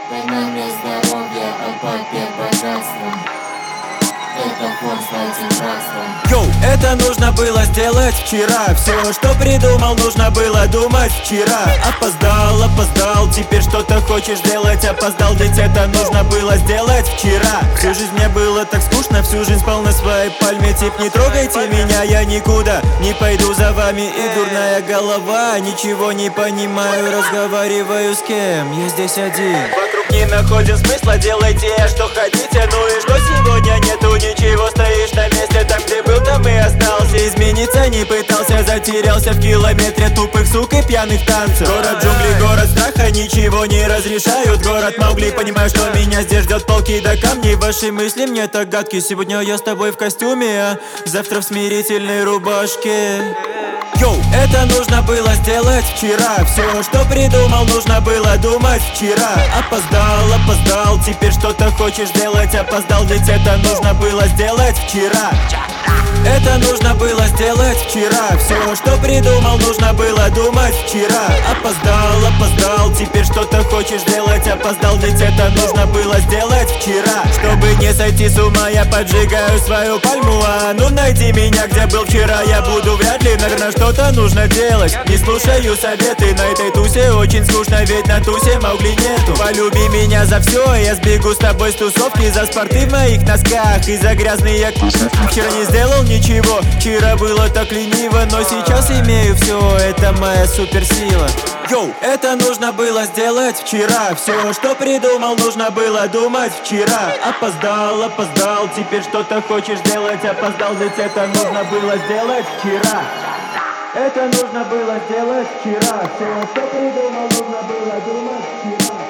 Дай нам мне здоровья, а папе богатство. Это фон с этим братством. Йоу, это нужно было сделать вчера. Все, что придумал, нужно было думать вчера. Опоздал, теперь что-то хочешь сделать. Опоздал, ведь это нужно было сделать вчера. Всю жизнь мне было так скучно, всю жизнь спал на своей пальме. Тип, не трогайте меня, я никуда не пойду за вами. И дурная голова, ничего не понимаю. Разговариваю с кем, я здесь один. Вокруг не находим смысла, делайте, что хотите. Ну и что сегодня нету ничего, стоишь на месте. Там, где был, там и остался. Измениться не пытался, затерялся в километре тупых сук и пьяных танцев. Город джунглей, город страха, ничего не разрешают. Город Маугли, понимаю, что меня здесь ждет полки до камней. Ваши мысли мне так гадкие. Сегодня я с тобой в костюме, а завтра в смирительной рубашке. Йоу, это нужно было сделать вчера. Все, что придумал, нужно было думать вчера. Опоздал, теперь что-то хочешь сделать. Опоздал, ведь это нужно было сделать вчера. Это нужно было сделать вчера. Все, что придумал, нужно было думать вчера. Опоздал, теперь что-то хочешь делать. Опоздал, ведь это нужно было сделать вчера. Чтобы не сойти с ума, я поджигаю свою пальму. А ну найди меня, где был вчера. Я буду вряд ли, наверное, что-то нужно делать. Не слушаю советы, на этой тусе очень скучно. Ведь на тусе Маугли нету. Полюби меня за все, я сбегу с тобой с тусовки. За спорты в моих носках и за грязные вчера не сделал ничего, вчера было так лениво, но сейчас имею все, это моя суперсила. Йоу, это нужно было сделать вчера. Все, что придумал, нужно было думать вчера. Опоздал, теперь что-то хочешь делать. Опоздал, ведь это нужно было сделать вчера. Это нужно было сделать вчера. Все, что придумал, нужно было думать вчера.